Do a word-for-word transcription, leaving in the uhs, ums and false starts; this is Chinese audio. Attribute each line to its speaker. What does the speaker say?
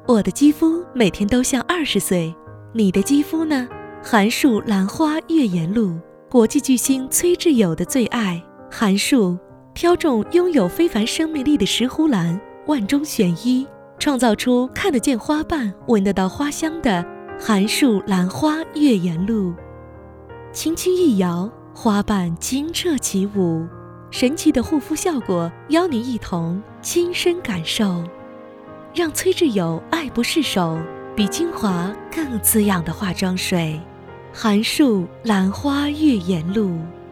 Speaker 1: 我的肌肤每天都像二十岁，你的肌肤呢？韩束兰花月颜露，国际巨星崔智友的最爱。韩束挑中拥有非凡生命力的石斛兰，万中选一，创造出看得见花瓣、闻得到花香的韩束兰花月颜露。轻轻一摇，花瓣清澈起舞，神奇的护肤效果，邀你一同亲身感受。让崔智友爱不释手，比精华更滋养的化妆水，韩束兰花月颜露。